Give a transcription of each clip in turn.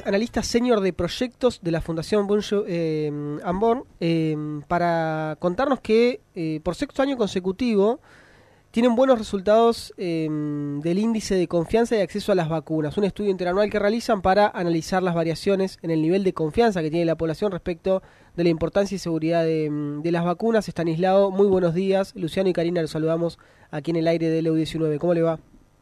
analista senior de proyectos de la Fundación Bunge Ambon, para contarnos que por sexto año consecutivo tienen buenos resultados del índice de confianza y acceso a las vacunas, un estudio interanual que realizan para analizar las variaciones en el nivel de confianza que tiene la población respecto de la importancia y seguridad de las vacunas. Estanislao, muy buenos días. Luciano y Karina, los saludamos aquí en el aire de LU19. ¿Cómo le va?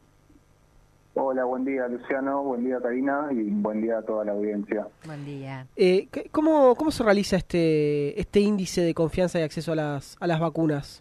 Hola, buen día Luciano, buen día Karina y buen día a toda la audiencia. Buen día. ¿Cómo se realiza este índice de confianza y acceso a las vacunas?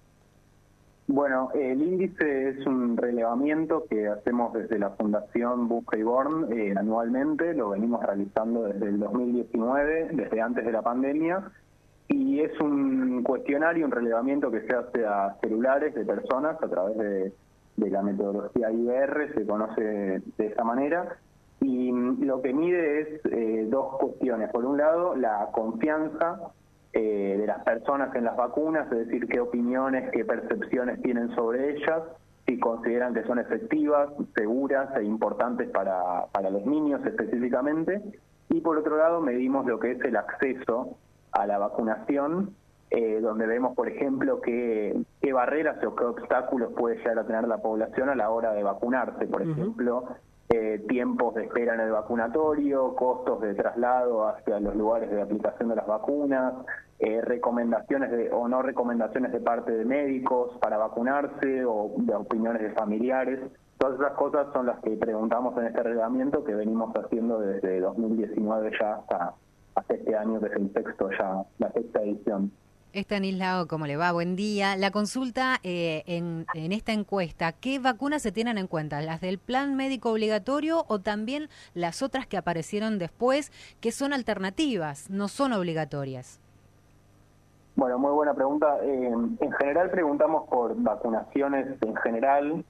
Bueno, el índice es un relevamiento que hacemos desde la Fundación Bunge anualmente, lo venimos realizando desde el 2019, desde antes de la pandemia, y es un cuestionario, un relevamiento que se hace a celulares de personas a través de la metodología IBR, se conoce de esa manera, y lo que mide es dos cuestiones. Por un lado, la confianza de las personas en las vacunas, es decir, qué opiniones, qué percepciones tienen sobre ellas, si consideran que son efectivas, seguras e importantes para los niños específicamente. Y por otro lado, medimos lo que es el acceso a la vacunación, donde vemos, por ejemplo, qué barreras o qué obstáculos puede llegar a tener la población a la hora de vacunarse. Por ejemplo, tiempos de espera en el vacunatorio, costos de traslado hacia los lugares de aplicación de las vacunas, recomendaciones o no recomendaciones de parte de médicos para vacunarse o de opiniones de familiares. Todas esas cosas son las que preguntamos en este reglamento que venimos haciendo desde 2019 ya hasta este año, que es la sexta edición. Estanislao, ¿cómo le va? Buen día. La consulta en esta encuesta, ¿qué vacunas se tienen en cuenta? ¿Las del plan médico obligatorio o también las otras que aparecieron después, que son alternativas, no son obligatorias? Bueno, muy buena pregunta. En general preguntamos por vacunaciones en general.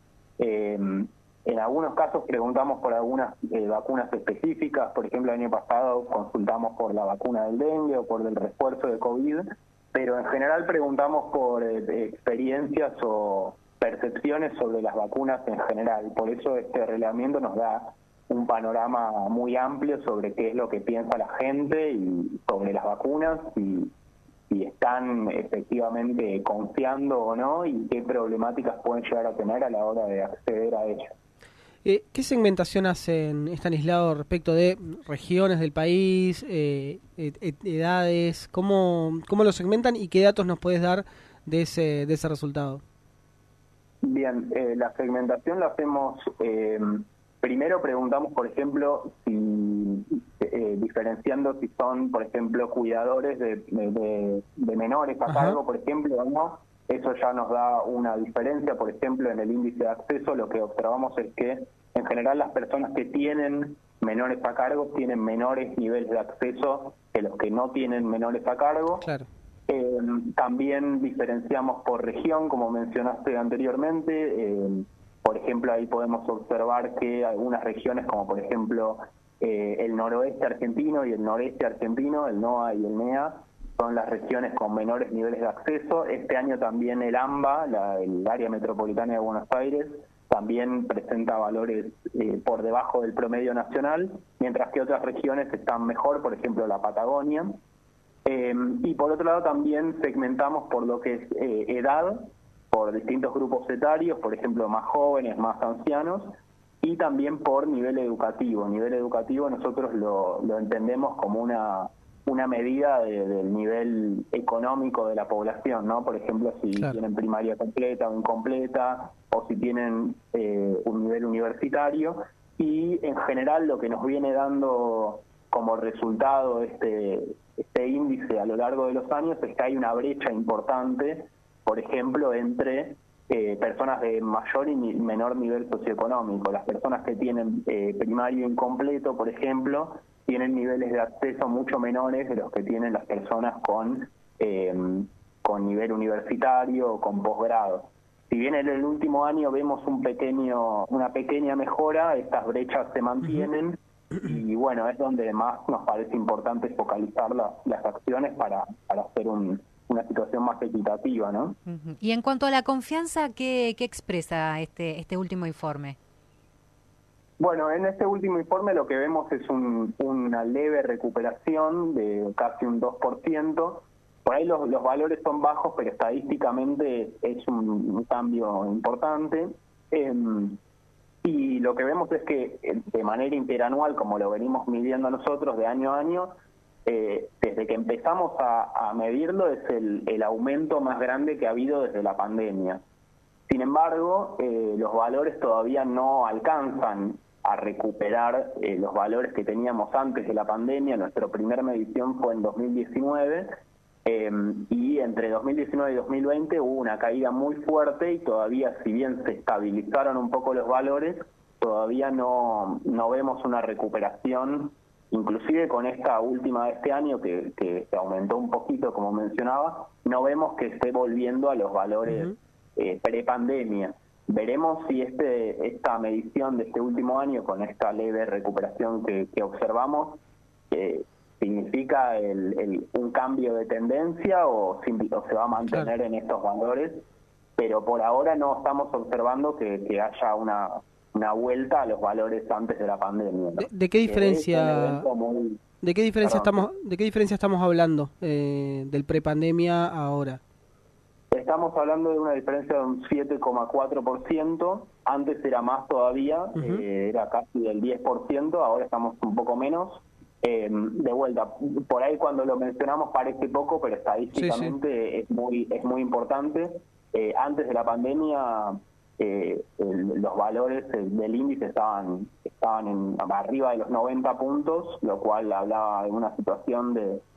En algunos casos preguntamos por algunas vacunas específicas. Por ejemplo, el año pasado consultamos por la vacuna del dengue o por el refuerzo de COVID. Pero en general preguntamos por experiencias o percepciones sobre las vacunas en general. Por eso este reglamento nos da un panorama muy amplio sobre qué es lo que piensa la gente y sobre las vacunas, y si están efectivamente confiando o no y qué problemáticas pueden llegar a tener a la hora de acceder a ellas. ¿Qué segmentación hacen, Estanislao, respecto de regiones del país, edades? ¿Cómo lo segmentan y qué datos nos puedes dar de ese resultado? Bien, la segmentación la hacemos, primero preguntamos, por ejemplo, diferenciando si son, por ejemplo, cuidadores de menores a cargo, por ejemplo, o no. Eso ya nos da una diferencia. Por ejemplo, en el índice de acceso lo que observamos es que en general las personas que tienen menores a cargo tienen menores niveles de acceso que los que no tienen menores a cargo. Claro. También diferenciamos por región, como mencionaste anteriormente. Por ejemplo, ahí podemos observar que algunas regiones, como por ejemplo el noroeste argentino y el noreste argentino, el NOA y el NEA, son las regiones con menores niveles de acceso. Este año también el AMBA, el área metropolitana de Buenos Aires, también presenta valores por debajo del promedio nacional, mientras que otras regiones están mejor, por ejemplo la Patagonia. Y por otro lado también segmentamos por lo que es edad, por distintos grupos etarios, por ejemplo más jóvenes, más ancianos, y también por nivel educativo. Nivel educativo nosotros lo entendemos como una medida del nivel económico de la población, ¿no? Por ejemplo, si tienen primaria completa o incompleta, o si tienen un nivel universitario. Y en general lo que nos viene dando como resultado este índice a lo largo de los años es que hay una brecha importante, por ejemplo, entre personas de mayor y menor nivel socioeconómico. Las personas que tienen primario incompleto, por ejemplo, tienen niveles de acceso mucho menores de los que tienen las personas con nivel universitario o con posgrado. Si bien en el último año vemos una pequeña mejora, estas brechas se mantienen. Y bueno, es donde más nos parece importante focalizar las acciones para hacer una situación más equitativa, ¿no? Y en cuanto a la confianza, ¿qué expresa este último informe? Bueno, en este último informe lo que vemos es una leve recuperación de casi un 2%. Por ahí los valores son bajos, pero estadísticamente es un cambio importante. Y lo que vemos es que de manera interanual, como lo venimos midiendo nosotros de año a año, desde que empezamos a medirlo es el aumento más grande que ha habido desde la pandemia. Sin embargo, los valores todavía no alcanzan a recuperar los valores que teníamos antes de la pandemia. Nuestra primera medición fue en 2019 y entre 2019 y 2020 hubo una caída muy fuerte y todavía, si bien se estabilizaron un poco los valores, todavía no vemos una recuperación, inclusive con esta última de este año que se aumentó un poquito, como mencionaba, no vemos que esté volviendo a los valores prepandemia. Veremos si esta medición de este último año, con esta leve recuperación que observamos, significa un cambio de tendencia o se va a mantener en estos valores, pero por ahora no estamos observando que haya una vuelta a los valores antes de la pandemia, ¿no? ¿De qué diferencia? ¿De qué diferencia estamos hablando del prepandemia ahora? Estamos hablando de una diferencia de un 7,4%, antes era más todavía, era casi del 10%, ahora estamos un poco menos. De vuelta, por ahí cuando lo mencionamos parece poco, pero estadísticamente es muy importante. Antes de la pandemia los valores del índice estaban arriba de los 90 puntos, lo cual hablaba de una situación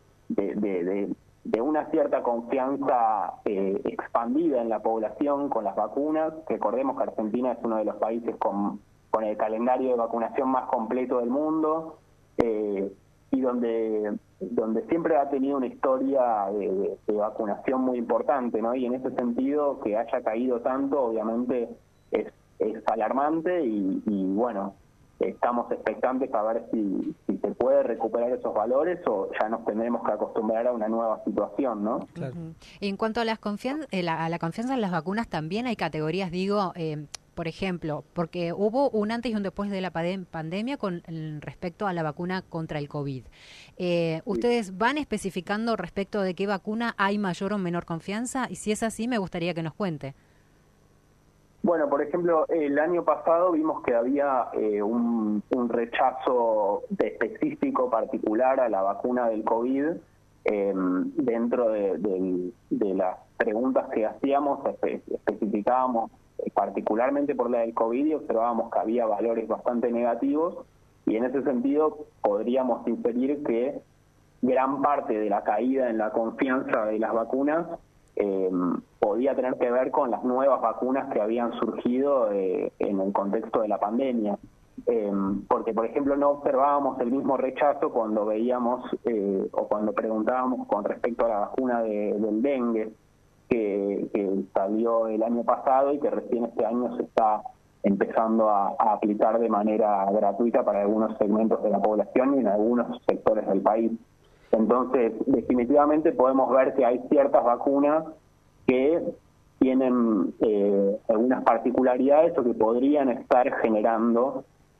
de una cierta confianza expandida en la población con las vacunas. Recordemos que Argentina es uno de los países con el calendario de vacunación más completo del mundo, y donde siempre ha tenido una historia de vacunación muy importante, ¿no? Y en ese sentido, que haya caído tanto, obviamente es alarmante y bueno, estamos expectantes a ver si se puede recuperar esos valores o ya nos tendremos que acostumbrar a una nueva situación, ¿no? Claro. En cuanto a la confianza en las vacunas, también hay categorías, digo, por ejemplo, porque hubo un antes y un después de la pandemia con respecto a la vacuna contra el COVID. ¿Ustedes van especificando respecto de qué vacuna hay mayor o menor confianza? Y si es así, me gustaría que nos cuente. Bueno, por ejemplo, el año pasado vimos que había un rechazo específico particular a la vacuna del COVID. Dentro de las preguntas que hacíamos, especificábamos particularmente por la del COVID y observábamos que había valores bastante negativos, y en ese sentido podríamos inferir que gran parte de la caída en la confianza de las vacunas podía tener que ver con las nuevas vacunas que habían surgido en el contexto de la pandemia. Porque, por ejemplo, no observábamos el mismo rechazo cuando veíamos o cuando preguntábamos con respecto a la vacuna del dengue, que salió el año pasado y que recién este año se está empezando a aplicar de manera gratuita para algunos segmentos de la población y en algunos sectores del país. Entonces, definitivamente podemos ver que hay ciertas vacunas que tienen algunas particularidades o que podrían estar generando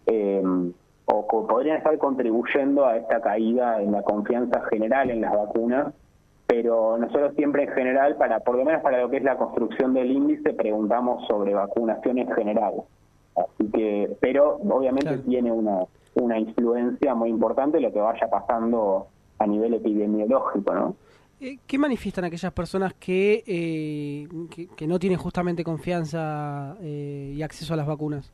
o podrían estar contribuyendo a esta caída en la confianza general en las vacunas, pero nosotros siempre en general, por lo menos para lo que es la construcción del índice, preguntamos sobre vacunación en general. Así que, pero obviamente tiene una influencia muy importante lo que vaya pasando a nivel epidemiológico, ¿no? ¿Qué manifiestan aquellas personas que no tienen justamente confianza y acceso a las vacunas?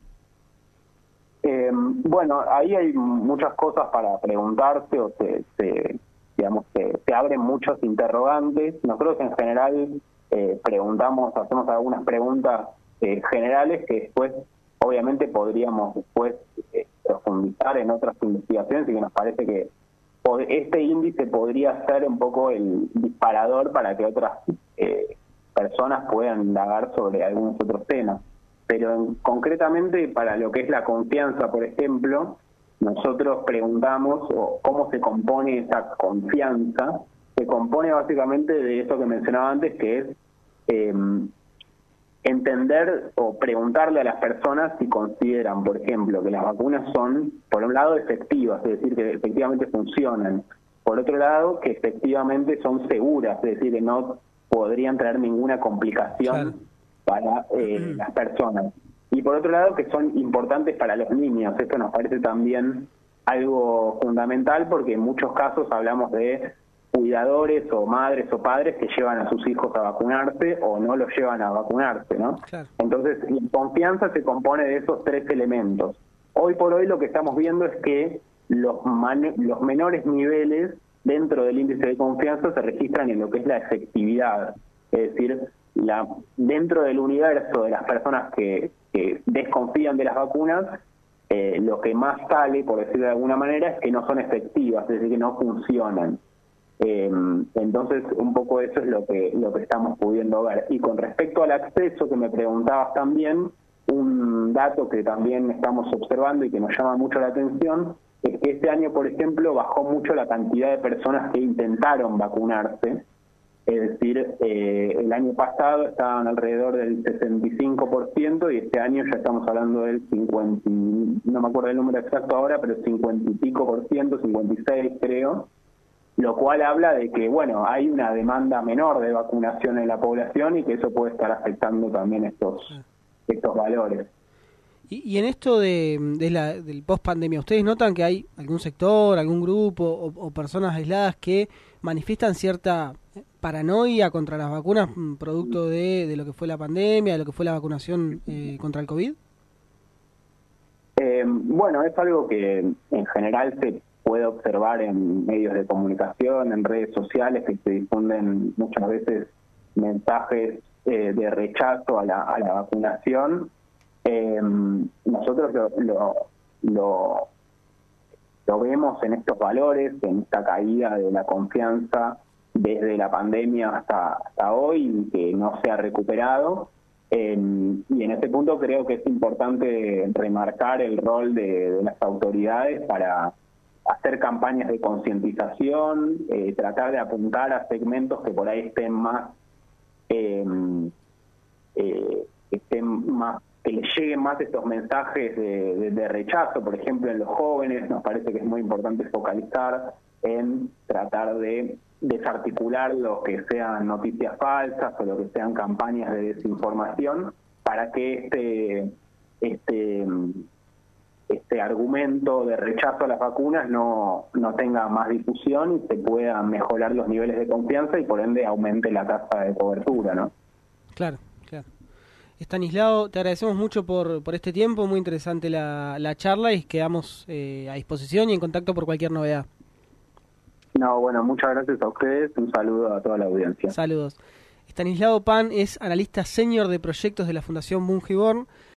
Bueno, ahí hay muchas cosas para preguntarse o digamos que se abren muchos interrogantes. Nosotros en general hacemos algunas preguntas generales que después obviamente podríamos profundizar en otras investigaciones, y que nos parece que este índice podría ser un poco el disparador para que otras personas puedan indagar sobre algunos otros temas. Pero concretamente para lo que es la confianza, por ejemplo, nosotros preguntamos cómo se compone esa confianza. Se compone básicamente de eso que mencionaba antes, que es entender o preguntarle a las personas si consideran, por ejemplo, que las vacunas son, por un lado, efectivas, es decir, que efectivamente funcionan. Por otro lado, que efectivamente son seguras, es decir, que no podrían traer ninguna complicación para las personas. Y por otro lado, que son importantes para los niños. Esto nos parece también algo fundamental porque en muchos casos hablamos de cuidadores o madres o padres que llevan a sus hijos a vacunarse o no los llevan a vacunarse, ¿no? Claro. Entonces, la confianza se compone de esos tres elementos. Hoy por hoy lo que estamos viendo es que los menores niveles dentro del índice de confianza se registran en lo que es la efectividad, es decir, dentro del universo de las personas que desconfían de las vacunas, lo que más sale, por decirlo de alguna manera, es que no son efectivas, es decir, que no funcionan. Entonces, un poco eso es lo que estamos pudiendo ver. Y con respecto al acceso que me preguntabas también, un dato que también estamos observando y que nos llama mucho la atención es que este año, por ejemplo, bajó mucho la cantidad de personas que intentaron vacunarse. Es decir, el año pasado estaban alrededor del 65% y este año ya estamos hablando del 50, no me acuerdo el número exacto ahora, pero 50 y pico por ciento, 56 creo, lo cual habla de que, bueno, hay una demanda menor de vacunación en la población y que eso puede estar afectando también estos valores. Y en esto del post-pandemia, ¿ustedes notan que hay algún sector, algún grupo o personas aisladas que manifiestan cierta paranoia contra las vacunas producto de lo que fue la pandemia, de lo que fue la vacunación contra el COVID? Bueno, es algo que en general se puede observar en medios de comunicación, en redes sociales, que se difunden muchas veces mensajes de rechazo a la vacunación. Nosotros lo vemos en estos valores, en esta caída de la confianza desde la pandemia hasta hoy, que no se ha recuperado. Y en este punto creo que es importante remarcar el rol de las autoridades para hacer campañas de concientización, tratar de apuntar a segmentos que por ahí estén más que les lleguen más estos mensajes de rechazo. Por ejemplo, en los jóvenes nos parece que es muy importante focalizar en tratar de desarticular lo que sean noticias falsas o lo que sean campañas de desinformación para que este argumento de rechazo a las vacunas no tenga más difusión y se puedan mejorar los niveles de confianza y por ende aumente la tasa de cobertura, ¿no? Claro. Estanislao, te agradecemos mucho por este tiempo, muy interesante la charla y quedamos a disposición y en contacto por cualquier novedad. No, bueno, muchas gracias a ustedes, un saludo a toda la audiencia. Saludos. Estanislao Pan es analista senior de proyectos de la Fundación Bungeborn.